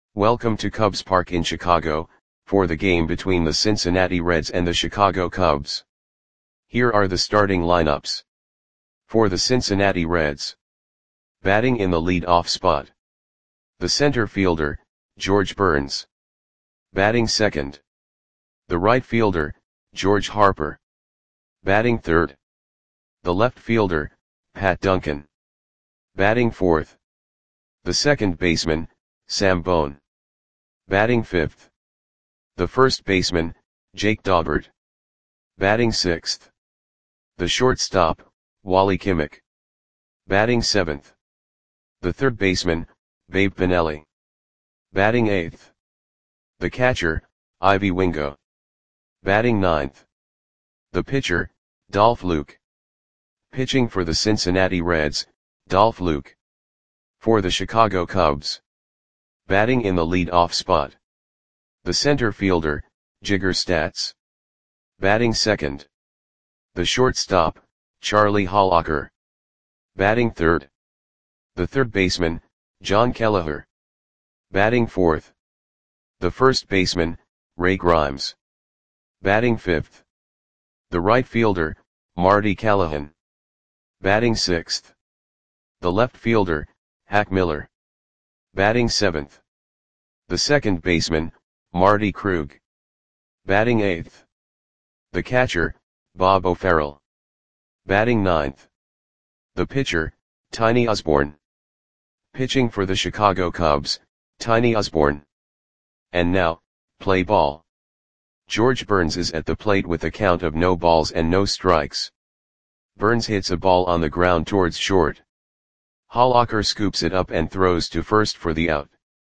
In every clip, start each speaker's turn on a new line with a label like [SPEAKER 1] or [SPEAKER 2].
[SPEAKER 1] Welcome to Cubs Park in Chicago, for the game between the Cincinnati Reds and the Chicago Cubs. Here are the starting lineups. For the Cincinnati Reds. Batting in the lead-off spot. The center fielder, George Burns. Batting second. The right fielder, George Harper. Batting third. The left fielder, Pat Duncan. Batting fourth. The second baseman, Sam Bone. Batting fifth. The first baseman, Jake Daubert. Batting sixth. The shortstop, Wally Kimmich. Batting seventh. The third baseman, Babe Pinelli. Batting eighth. The catcher, Ivy Wingo. Batting ninth. The pitcher, Dolph Luke. Pitching for the Cincinnati Reds, Dolph Luke. For the Chicago Cubs. Batting in the lead-off spot. The center fielder, Jigger Statz. Batting second. The shortstop, Charlie Hollacker. Batting third. The third baseman, John Kelleher. Batting fourth. The first baseman, Ray Grimes. Batting fifth. The right fielder, Marty Callahan. Batting sixth. The left fielder, Hack Miller. Batting seventh. The second baseman, Marty Krug. Batting eighth. The catcher, Bob O'Farrell. Batting ninth. The pitcher, Tiny Osborne. Pitching for the Chicago Cubs, Tiny Osborne. And now, play ball. George Burns is at the plate with a count of no balls and no strikes. Burns hits a ball on the ground towards short. Hollacker scoops it up and throws to first for the out.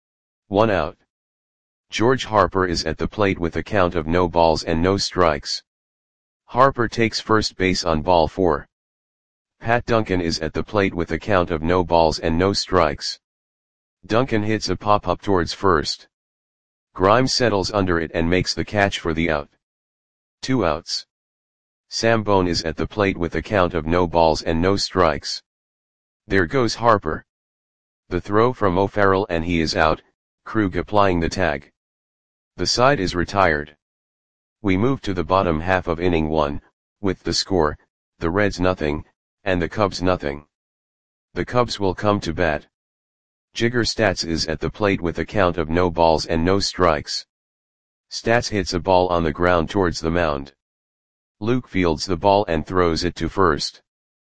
[SPEAKER 1] 1 out. George Harper is at the plate with a count of no balls and no strikes. Harper takes first base on ball 4. Pat Duncan is at the plate with a count of no balls and no strikes. Duncan hits a pop-up towards first. Grimes settles under it and makes the catch for the out. 2 outs. Sam Bone is at the plate with a count of no balls and no strikes. There goes Harper. The throw from O'Farrell and he is out, Krug applying the tag. The side is retired. We move to the bottom half of inning 1, with the score, the Reds nothing, and the Cubs nothing. The Cubs will come to bat. Jigger Statz is at the plate with a count of no balls and no strikes. Statz hits a ball on the ground towards the mound. Luke fields the ball and throws it to first.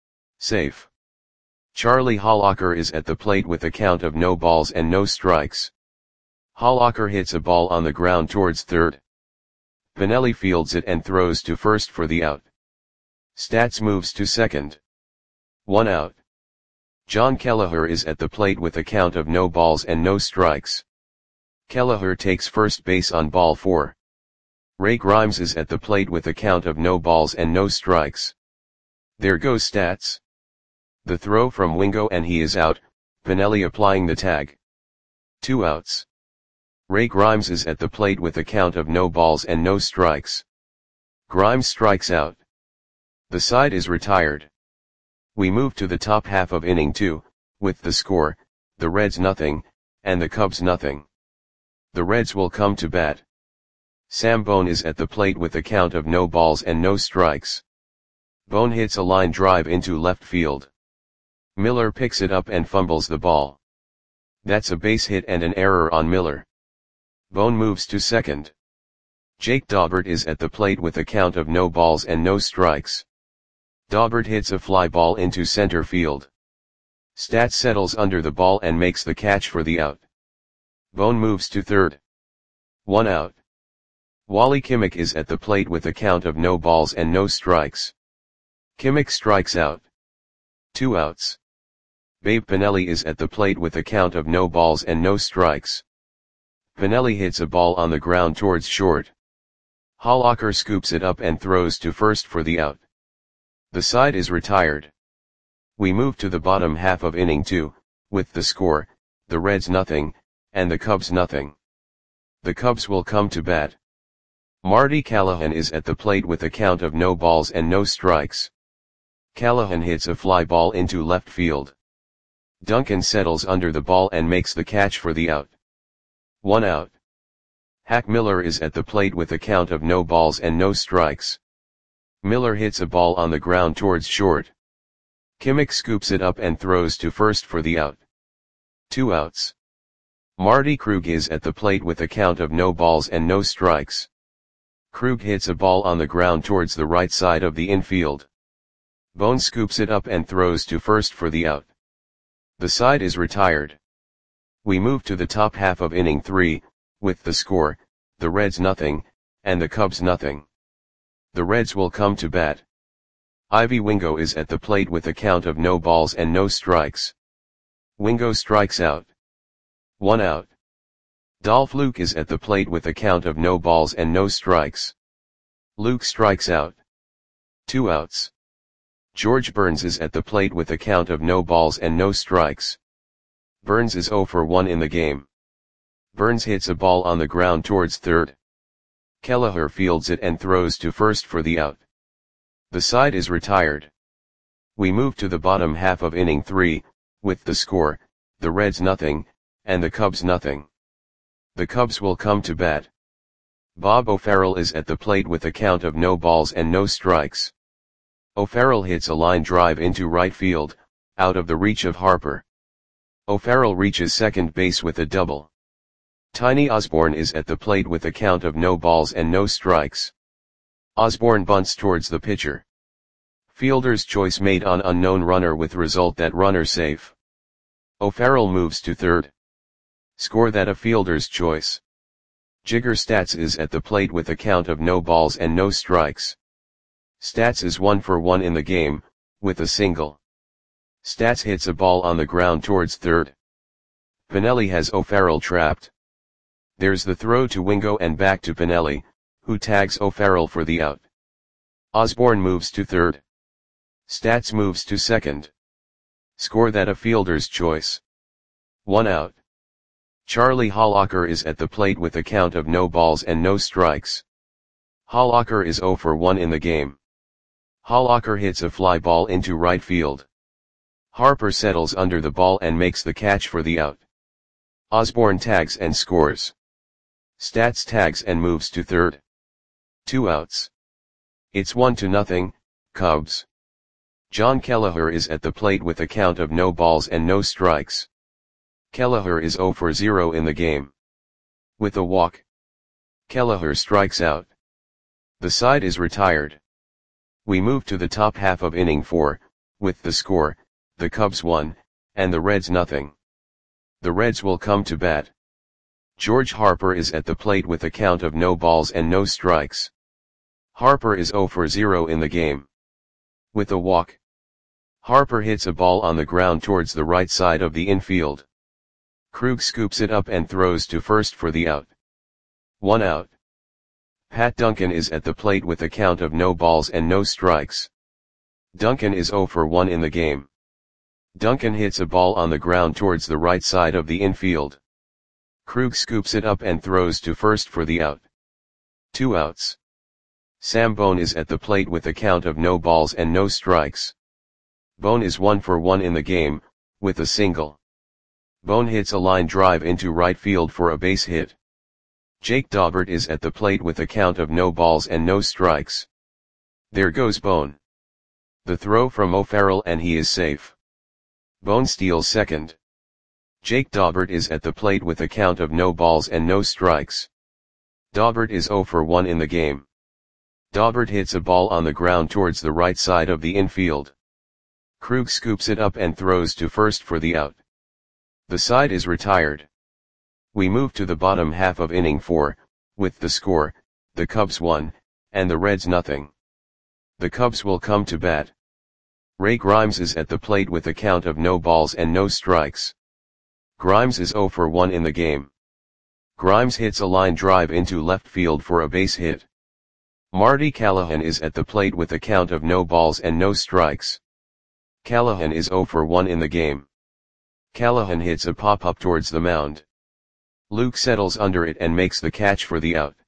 [SPEAKER 1] Safe. Charlie Hollacker is at the plate with a count of no balls and no strikes. Hollacker hits a ball on the ground towards third. Pinelli fields it and throws to first for the out. Statz moves to second. 1 out. John Kelleher is at the plate with a count of no balls and no strikes. Kelleher takes first base on ball 4. Ray Grimes is at the plate with a count of no balls and no strikes. There goes Statz. The throw from Wingo and he is out, Pinelli applying the tag. 2 outs. Ray Grimes is at the plate with a count of no balls and no strikes. Grimes strikes out. The side is retired. We move to the top half of inning 2, with the score, the Reds nothing, and the Cubs nothing. The Reds will come to bat. Sam Bone is at the plate with a count of no balls and no strikes. Bone hits a line drive into left field. Miller picks it up and fumbles the ball. That's a base hit and an error on Miller. Bone moves to second. Jake Daubert is at the plate with a count of no balls and no strikes. Daubert hits a fly ball into center field. Statz settles under the ball and makes the catch for the out. Bone moves to third. 1 out. Wally Kimmich is at the plate with a count of no balls and no strikes. Kimmich strikes out. 2 outs. Babe Pinelli is at the plate with a count of no balls and no strikes. Pinelli hits a ball on the ground towards short. Hollacker scoops it up and throws to first for the out. The side is retired. We move to the bottom half of inning 2, with the score, the Reds nothing, and the Cubs nothing. The Cubs will come to bat. Marty Callahan is at the plate with a count of no balls and no strikes. Callahan hits a fly ball into left field. Duncan settles under the ball and makes the catch for the out. 1 out. Hack Miller is at the plate with a count of no balls and no strikes. Miller hits a ball on the ground towards short. Kimmick scoops it up and throws to first for the out. 2 outs. Marty Krug is at the plate with a count of no balls and no strikes. Krug hits a ball on the ground towards the right side of the infield. Bone scoops it up and throws to first for the out. The side is retired. We move to the top half of inning 3, with the score, the Reds nothing, and the Cubs nothing. The Reds will come to bat. Ivy Wingo is at the plate with a count of no balls and no strikes. Wingo strikes out. 1 out. Dolph Luke is at the plate with a count of no balls and no strikes. Luke strikes out. 2 outs. George Burns is at the plate with a count of no balls and no strikes. Burns is 0 for 1 in the game. Burns hits a ball on the ground towards third. Kelleher fields it and throws to first for the out. The side is retired. We move to the bottom half of inning 3, with the score, the Reds nothing, and the Cubs nothing. The Cubs will come to bat. Bob O'Farrell is at the plate with a count of no balls and no strikes. O'Farrell hits a line drive into right field, out of the reach of Harper. O'Farrell reaches second base with a double. Tiny Osborne is at the plate with a count of no balls and no strikes. Osborne bunts towards the pitcher. Fielder's choice made on unknown runner with result that runner safe. O'Farrell moves to third. Score that a fielder's choice. Jigger Stats is at the plate with a count of no balls and no strikes. Stats is 1 for 1 in the game, with a single. Stats hits a ball on the ground towards third. Pinelli has O'Farrell trapped. There's the throw to Wingo and back to Pinelli, who tags O'Farrell for the out. Osborne moves to third. Stats moves to second. Score that a fielder's choice. 1 out. Charlie Hollacker is at the plate with a count of no balls and no strikes. Hollacker is 0 for 1 in the game. Hollacker hits a fly ball into right field. Harper settles under the ball and makes the catch for the out. Osborne tags and scores. Stats tags and moves to third. 2 outs. It's 1-0, Cubs. John Kelleher is at the plate with a count of no balls and no strikes. Kelleher is 0 for 0 in the game. With a walk. Kelleher strikes out. The side is retired. We move to the top half of inning 4, with the score, the Cubs 1, and the Reds nothing. The Reds will come to bat. George Harper is at the plate with a count of no balls and no strikes. Harper is 0 for 0 in the game. With a walk. Harper hits a ball on the ground towards the right side of the infield. Krug scoops it up and throws to first for the out. 1 out. Pat Duncan is at the plate with a count of no balls and no strikes. Duncan is 0 for 1 in the game. Duncan hits a ball on the ground towards the right side of the infield. Krug scoops it up and throws to first for the out. 2 outs. Sam Bone is at the plate with a count of no balls and no strikes. Bone is 1 for 1 in the game, with a single. Bone hits a line drive into right field for a base hit. Jake Daubert is at the plate with a count of no balls and no strikes. There goes Bone. The throw from O'Farrell and he is safe. Bone steals second. Jake Daubert is at the plate with a count of no balls and no strikes. Daubert is 0 for 1 in the game. Daubert hits a ball on the ground towards the right side of the infield. Krug scoops it up and throws to first for the out. The side is retired. We move to the bottom half of inning 4, with the score, the Cubs 1, and the Reds nothing. The Cubs will come to bat. Ray Grimes is at the plate with a count of no balls and no strikes. Grimes is 0 for 1 in the game. Grimes hits a line drive into left field for a base hit. Marty Callahan is at the plate with a count of no balls and no strikes. Callahan is 0 for 1 in the game. Callahan hits a pop-up towards the mound. Luke settles under it and makes the catch for the out.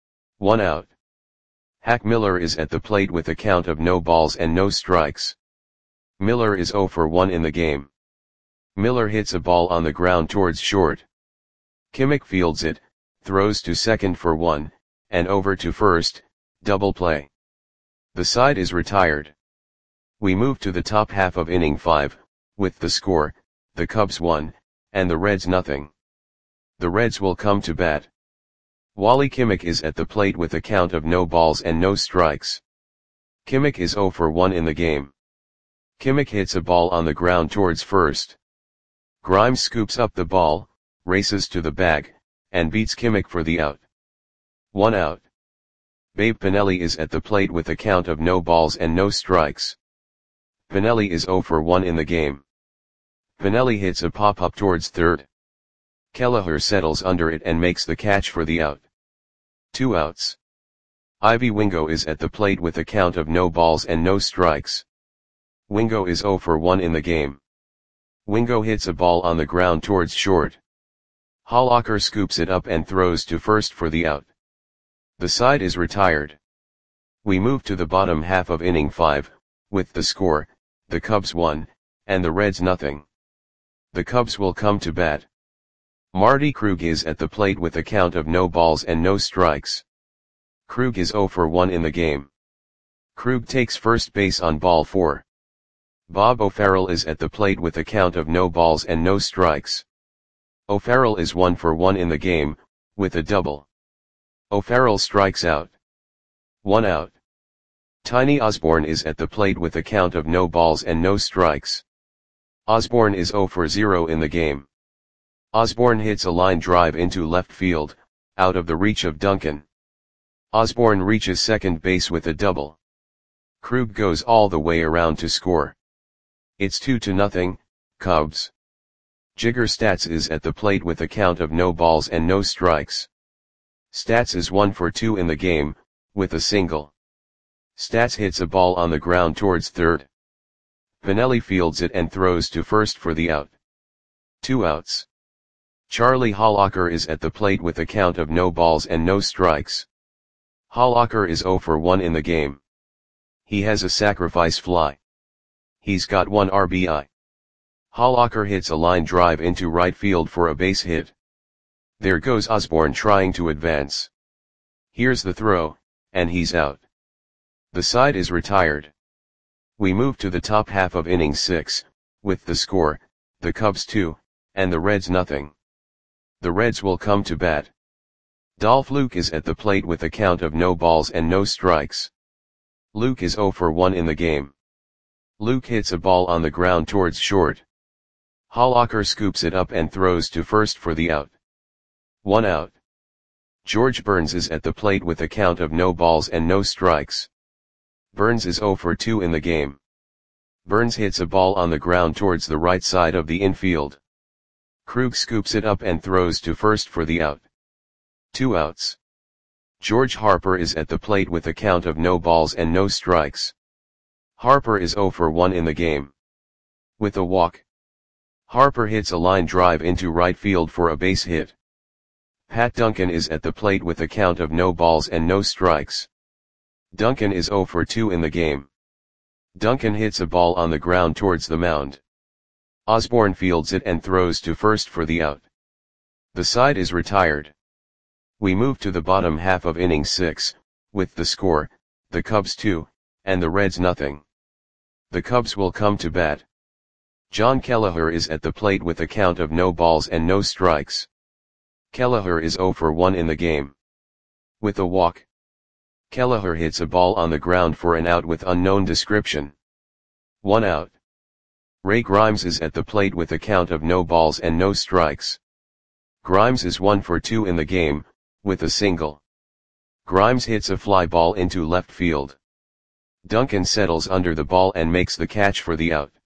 [SPEAKER 1] 1 out. Hack Miller is at the plate with a count of no balls and no strikes. Miller is 0 for 1 in the game. Miller hits a ball on the ground towards short. Kimmick fields it, throws to second for 1, and over to first, double play. The side is retired. We move to the top half of inning 5, with the score, the Cubs 1, and the Reds nothing. The Reds will come to bat. Wally Kimmick is at the plate with a count of no balls and no strikes. Kimmick is 0 for 1 in the game. Kimmick hits a ball on the ground towards first. Grimes scoops up the ball, races to the bag, and beats Kimmick for the out. 1 out. Babe Pinelli is at the plate with a count of no balls and no strikes. Pinelli is 0 for 1 in the game. Pinelli hits a pop-up towards third. Kelleher settles under it and makes the catch for the out. 2 outs. Ivy Wingo is at the plate with a count of no balls and no strikes. Wingo is 0 for 1 in the game. Wingo hits a ball on the ground towards short. Hollacker scoops it up and throws to first for the out. The side is retired. We move to the bottom half of inning 5, with the score, the Cubs 1, and the Reds nothing. The Cubs will come to bat. Marty Krug is at the plate with a count of no balls and no strikes. Krug is 0 for 1 in the game. Krug takes first base on ball 4. Bob O'Farrell is at the plate with a count of no balls and no strikes. O'Farrell is 1 for 1 in the game, with a double. O'Farrell strikes out. 1 out. Tiny Osborne is at the plate with a count of no balls and no strikes. Osborne is 0 for 0 in the game. Osborne hits a line drive into left field, out of the reach of Duncan. Osborne reaches second base with a double. Krug goes all the way around to score. It's 2-0, Cubs. Jigger Stats is at the plate with a count of no balls and no strikes. Stats is 1 for 2 in the game, with a single. Stats hits a ball on the ground towards third. Pinelli fields it and throws to first for the out. 2 outs. Charlie Hollacker is at the plate with a count of no balls and no strikes. Hollacker is 0 for 1 in the game. He has a sacrifice fly. He's got 1 RBI. Hollacker hits a line drive into right field for a base hit. There goes Osborne trying to advance. Here's the throw, and he's out. The side is retired. We move to the top half of inning 6, with the score, the Cubs 2, and the Reds nothing. The Reds will come to bat. Dolph Luke is at the plate with a count of no balls and no strikes. Luke is 0 for 1 in the game. Luke hits a ball on the ground towards short. Hollacker scoops it up and throws to first for the out. 1 out. George Burns is at the plate with a count of no balls and no strikes. Burns is 0 for 2 in the game. Burns hits a ball on the ground towards the right side of the infield. Krug scoops it up and throws to first for the out. 2 outs. George Harper is at the plate with a count of no balls and no strikes. Harper is 0 for 1 in the game. With a walk. Harper hits a line drive into right field for a base hit. Pat Duncan is at the plate with a count of no balls and no strikes. Duncan is 0 for 2 in the game. Duncan hits a ball on the ground towards the mound. Osborne fields it and throws to first for the out. The side is retired. We move to the bottom half of inning 6, with the score, the Cubs 2, and the Reds nothing. The Cubs will come to bat. John Kelleher is at the plate with a count of no balls and no strikes. Kelleher is 0 for 1 in the game. With a walk. Kelleher hits a ball on the ground for an out with unknown description. 1 out. Ray Grimes is at the plate with a count of no balls and no strikes. Grimes is 1 for 2 in the game, with a single. Grimes hits a fly ball into left field. Duncan settles under the ball and makes the catch for the out.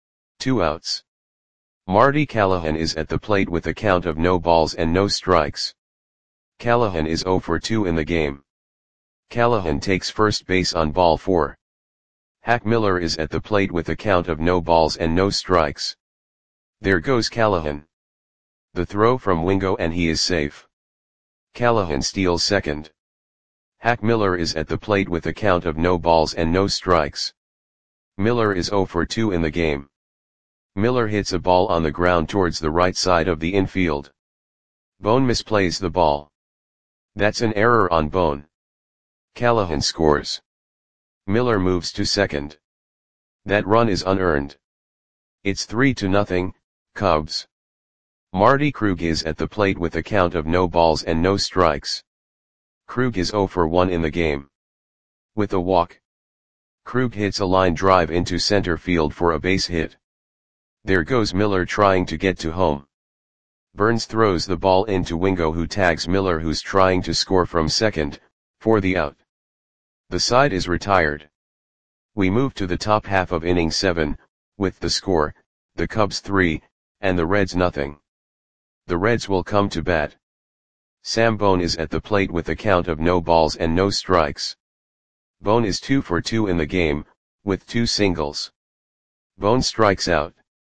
[SPEAKER 1] 2 outs. Marty Callahan is at the plate with a count of no balls and no strikes. Callahan is 0 for 2 in the game. Callahan takes first base on ball 4. Hack Miller is at the plate with a count of no balls and no strikes. There goes Callahan. The throw from Wingo and he is safe. Callahan steals second. Hack Miller is at the plate with a count of no balls and no strikes. Miller is 0 for 2 in the game. Miller hits a ball on the ground towards the right side of the infield. Bone misplays the ball. That's an error on Bone. Callahan scores. Miller moves to second. That run is unearned. It's 3-0, Cubs. Marty Krug is at the plate with a count of no balls and no strikes. Krug is 0 for 1 in the game. With a walk, Krug hits a line drive into center field for a base hit. There goes Miller trying to get to home. Burns throws the ball into Wingo, who tags Miller, who's trying to score from second, for the out. The side is retired. We move to the top half of inning 7, with the score, the Cubs 3, and the Reds nothing. The Reds will come to bat. Sam Bone is at the plate with a count of no balls and no strikes. Bone is 2 for 2 in the game, with 2 singles. Bone strikes out.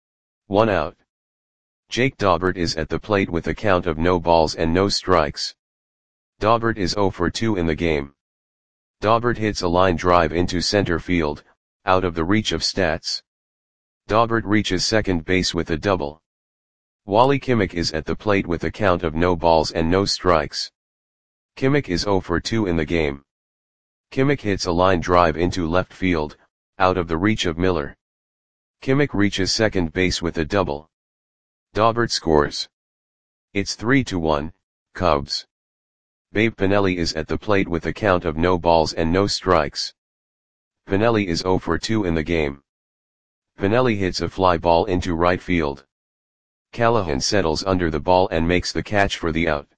[SPEAKER 1] 1 out. Jake Daubert is at the plate with a count of no balls and no strikes. Daubert is 0 for 2 in the game. Daubert hits a line drive into center field, out of the reach of Stats. Daubert reaches second base with a double. Wally Kimmich is at the plate with a count of no balls and no strikes. Kimmich is 0 for 2 in the game. Kimmich hits a line drive into left field, out of the reach of Miller. Kimmich reaches second base with a double. Daubert scores. It's 3-1, Cubs. Babe Pinelli is at the plate with a count of no balls and no strikes. Pinelli is 0 for 2 in the game. Pinelli hits a fly ball into right field. Callahan settles under the ball and makes the catch for the out.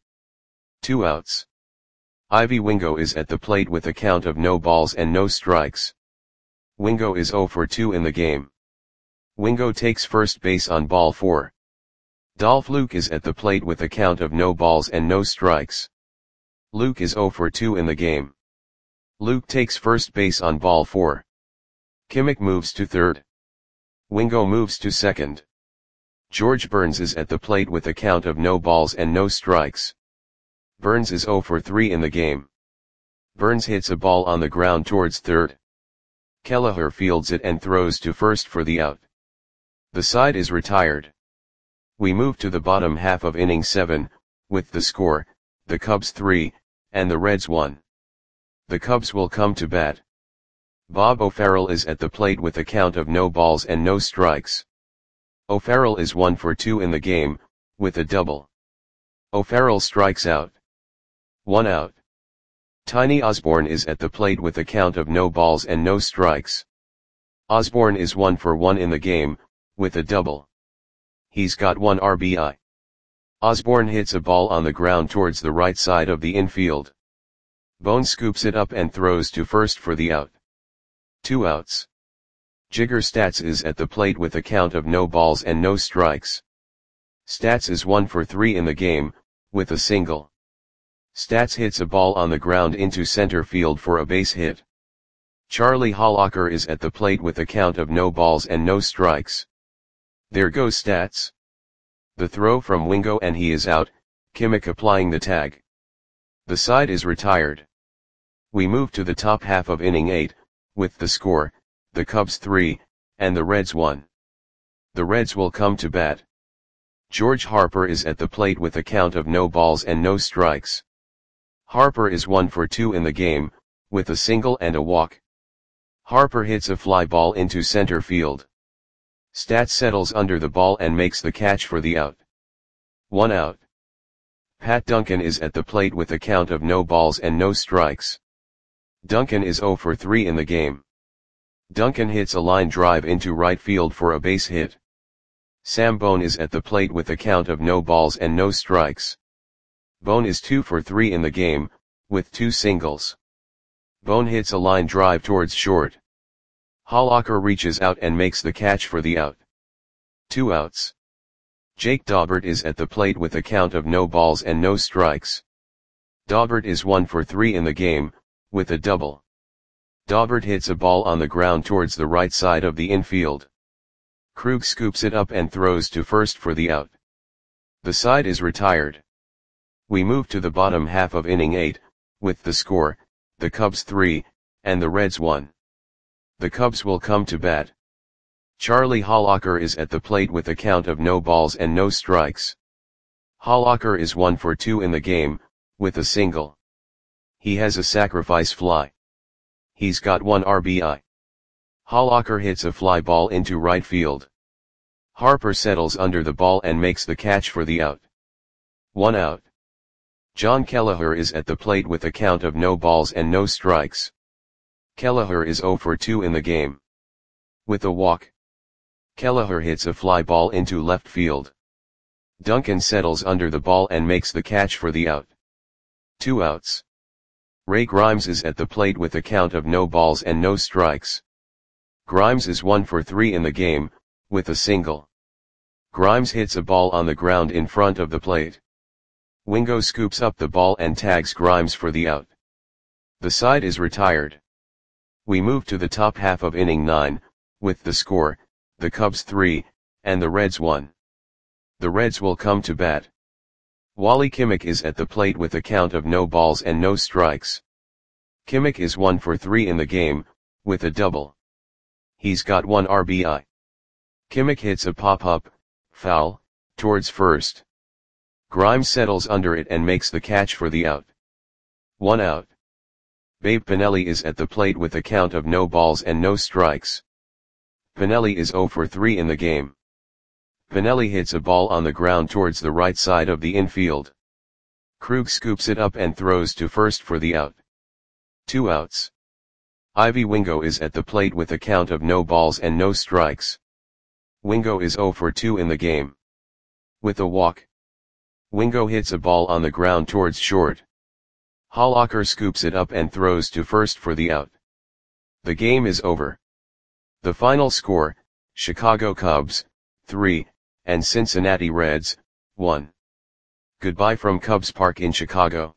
[SPEAKER 1] 2 outs. Ivy Wingo is at the plate with a count of no balls and no strikes. Wingo is 0 for 2 in the game. Wingo takes first base on ball 4. Dolph Luke is at the plate with a count of no balls and no strikes. Luke is 0 for 2 in the game. Luke takes first base on ball 4. Kimmich moves to third. Wingo moves to second. George Burns is at the plate with a count of no balls and no strikes. Burns is 0 for 3 in the game. Burns hits a ball on the ground towards third. Kelleher fields it and throws to first for the out. The side is retired. We move to the bottom half of inning 7, with the score, the Cubs 3, and the Reds 1. The Cubs will come to bat. Bob O'Farrell is at the plate with a count of no balls and no strikes. O'Farrell is 1 for 2 in the game, with a double. O'Farrell strikes out. 1 out. Tiny Osborne is at the plate with a count of no balls and no strikes. Osborne is 1 for 1 in the game, with a double. He's got 1 RBI. Osborne hits a ball on the ground towards the right side of the infield. Bone scoops it up and throws to first for the out. 2 outs. Jigger Stats is at the plate with a count of no balls and no strikes. Stats is 1 for 3 in the game, with a single. Stats hits a ball on the ground into center field for a base hit. Charlie Hollacker is at the plate with a count of no balls and no strikes. There goes Stats. The throw from Wingo and he is out, Kimmich applying the tag. The side is retired. We move to the top half of inning 8, with the score, the Cubs 3, and the Reds 1. The Reds will come to bat. George Harper is at the plate with a count of no balls and no strikes. Harper is 1 for 2 in the game, with a single and a walk. Harper hits a fly ball into center field. Stats settles under the ball and makes the catch for the out. 1 out. Pat Duncan is at the plate with a count of no balls and no strikes. Duncan is 0 for 3 in the game. Duncan hits a line drive into right field for a base hit. Sam Bone is at the plate with a count of no balls and no strikes. Bone is 2 for 3 in the game, with 2 singles. Bone hits a line drive towards short. Hollacker reaches out and makes the catch for the out. 2 outs. Jake Daubert is at the plate with a count of no balls and no strikes. Daubert is 1 for 3 in the game, with a double. Daubert hits a ball on the ground towards the right side of the infield. Krug scoops it up and throws to first for the out. The side is retired. We move to the bottom half of inning 8, with the score, the Cubs 3, and the Reds 1. The Cubs will come to bat. Charlie Hollacker is at the plate with a count of no balls and no strikes. Halaker is 1 for 2 in the game, with a single. He has a sacrifice fly. He's got 1 RBI. Halaker hits a fly ball into right field. Harper settles under the ball and makes the catch for the out. 1 out. John Kelleher is at the plate with a count of no balls and no strikes. Kelleher is 0 for 2 in the game. With a walk. Kelleher hits a fly ball into left field. Duncan settles under the ball and makes the catch for the out. 2 outs. Ray Grimes is at the plate with a count of no balls and no strikes. Grimes is 1 for 3 in the game, with a single. Grimes hits a ball on the ground in front of the plate. Wingo scoops up the ball and tags Grimes for the out. The side is retired. We move to the top half of inning 9, with the score, the Cubs 3, and the Reds 1. The Reds will come to bat. Wally Kimmich is at the plate with a count of no balls and no strikes. Kimmich is 1 for 3 in the game, with a double. He's got 1 RBI. Kimmich hits a pop-up, foul, towards first. Grimes settles under it and makes the catch for the out. 1 out. Babe Pinelli is at the plate with a count of no balls and no strikes. Pinelli is 0 for 3 in the game. Pinelli hits a ball on the ground towards the right side of the infield. Krug scoops it up and throws to first for the out. 2 outs. Ivy Wingo is at the plate with a count of no balls and no strikes. Wingo is 0 for 2 in the game. With a walk. Wingo hits a ball on the ground towards short. Halaker scoops it up and throws to first for the out. The game is over. The final score, Chicago Cubs, 3, and Cincinnati Reds, 1. Goodbye from Cubs Park in Chicago.